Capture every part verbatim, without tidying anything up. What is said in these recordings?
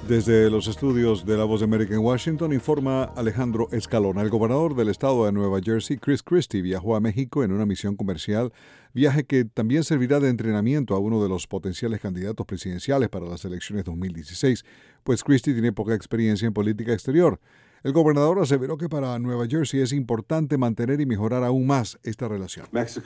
Desde los estudios de La Voz de América en Washington, informa Alejandro Escalona. El gobernador del estado de Nueva Jersey, Chris Christie, viajó a México en una misión comercial, viaje que también servirá de entrenamiento a uno de los potenciales candidatos presidenciales para las elecciones dos mil dieciséis, pues Christie tiene poca experiencia en política exterior. El gobernador aseveró que para Nueva Jersey es importante mantener y mejorar aún más esta relación.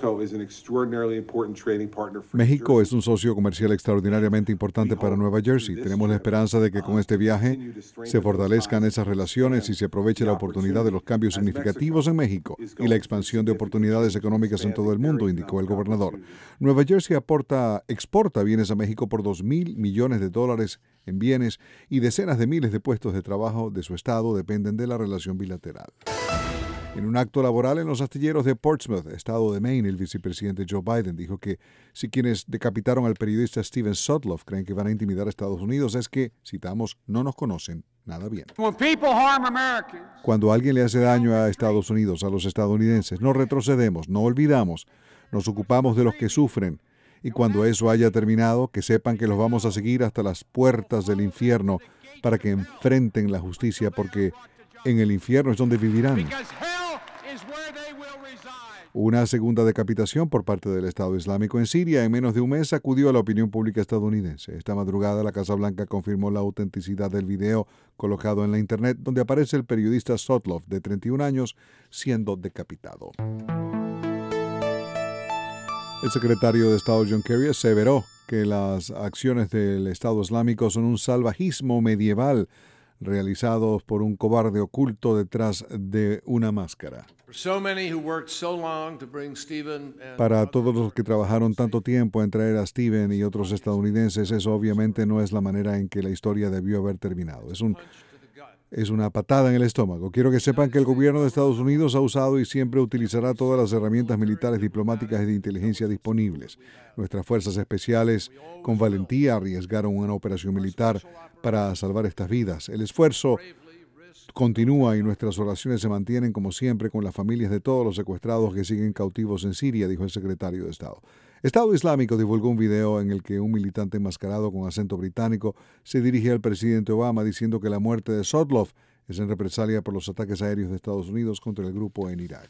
México es un socio comercial extraordinariamente importante para Nueva Jersey. Tenemos la esperanza de que con este viaje se fortalezcan esas relaciones y se aproveche la oportunidad de los cambios significativos en México y la expansión de oportunidades económicas en todo el mundo, indicó el gobernador. Nueva Jersey aporta, exporta bienes a México por dos mil millones de dólares en bienes y decenas de miles de puestos de trabajo de su estado dependen de la relación bilateral. En un acto laboral en los astilleros de Portsmouth, estado de Maine, el vicepresidente Joe Biden dijo que si quienes decapitaron al periodista Steven Sotloff creen que van a intimidar a Estados Unidos es que, citamos, no nos conocen nada bien. Cuando alguien le hace daño a Estados Unidos, a los estadounidenses, no retrocedemos, no olvidamos, nos ocupamos de los que sufren. Y cuando eso haya terminado, que sepan que los vamos a seguir hasta las puertas del infierno para que enfrenten la justicia, porque en el infierno es donde vivirán. Una segunda decapitación por parte del Estado Islámico en Siria en menos de un mes sacudió a la opinión pública estadounidense. Esta madrugada la Casa Blanca confirmó la autenticidad del video colocado en la internet donde aparece el periodista Sotloff, de treinta y un años, siendo decapitado. El secretario de Estado John Kerry aseveró que las acciones del Estado Islámico son un salvajismo medieval realizados por un cobarde oculto detrás de una máscara. Para todos los que trabajaron tanto tiempo en traer a Steven y otros estadounidenses, eso obviamente no es la manera en que la historia debió haber terminado. Es un Es una patada en el estómago. Quiero que sepan que el gobierno de Estados Unidos ha usado y siempre utilizará todas las herramientas militares, diplomáticas y de inteligencia disponibles. Nuestras fuerzas especiales, con valentía, arriesgaron una operación militar para salvar estas vidas. El esfuerzo continúa y nuestras oraciones se mantienen, como siempre, con las familias de todos los secuestrados que siguen cautivos en Siria, dijo el secretario de Estado. Estado Islámico divulgó un video en el que un militante enmascarado con acento británico se dirige al presidente Obama diciendo que la muerte de Sotloff es en represalia por los ataques aéreos de Estados Unidos contra el grupo en Irak.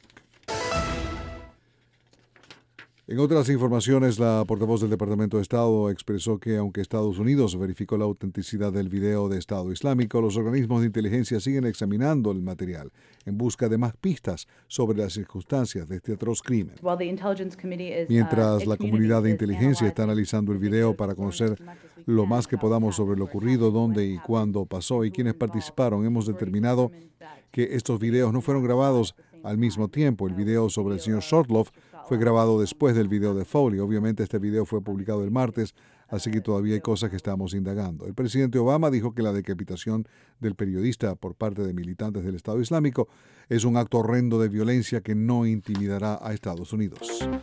En otras informaciones, la portavoz del Departamento de Estado expresó que, aunque Estados Unidos verificó la autenticidad del video de Estado Islámico, los organismos de inteligencia siguen examinando el material en busca de más pistas sobre las circunstancias de este atroz crimen. Mientras la comunidad de inteligencia está analizando el video para conocer lo más que podamos sobre lo ocurrido, dónde y cuándo pasó y quiénes participaron, hemos determinado que estos videos no fueron grabados al mismo tiempo. El video sobre el señor Sotloff fue grabado después del video de Foley. Obviamente este video fue publicado el martes, así que todavía hay cosas que estamos indagando. El presidente Obama dijo que la decapitación del periodista por parte de militantes del Estado Islámico es un acto horrendo de violencia que no intimidará a Estados Unidos.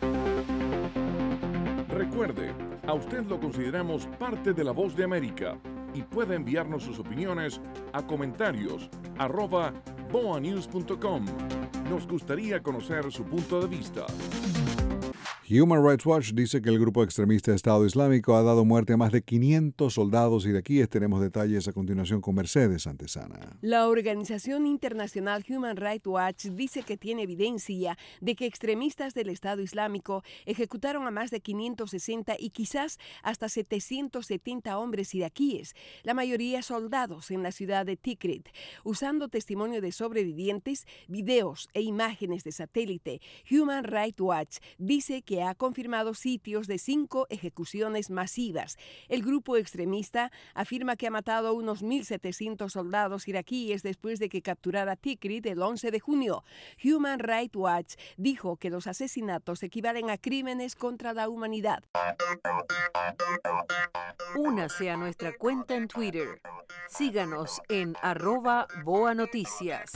Recuerde, a usted lo consideramos parte de La Voz de América y puede enviarnos sus opiniones a comentarios arroba boa news punto com. Nos gustaría conocer su punto de vista. Human Rights Watch dice que el grupo extremista Estado Islámico ha dado muerte a más de quinientos soldados iraquíes. Tenemos detalles a continuación con Mercedes Antesana. La organización internacional Human Rights Watch dice que tiene evidencia de que extremistas del Estado Islámico ejecutaron a más de quinientos sesenta y quizás hasta setecientos setenta hombres iraquíes, la mayoría soldados, en la ciudad de Tikrit. Usando testimonio de sobrevivientes, videos e imágenes de satélite, Human Rights Watch dice que ha confirmado sitios de cinco ejecuciones masivas. El grupo extremista afirma que ha matado a unos mil setecientos soldados iraquíes después de que capturara Tikrit el once de junio. Human Rights Watch dijo que los asesinatos equivalen a crímenes contra la humanidad. Únase a nuestra cuenta en Twitter. Síganos en arroba Boa Noticias.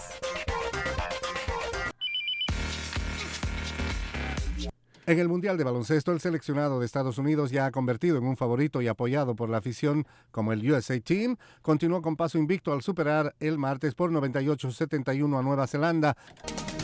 En el Mundial de Baloncesto, el seleccionado de Estados Unidos, ya convertido en un favorito y apoyado por la afición como el U S A Team, continuó con paso invicto al superar el martes por noventa y ocho a setenta y uno a Nueva Zelanda.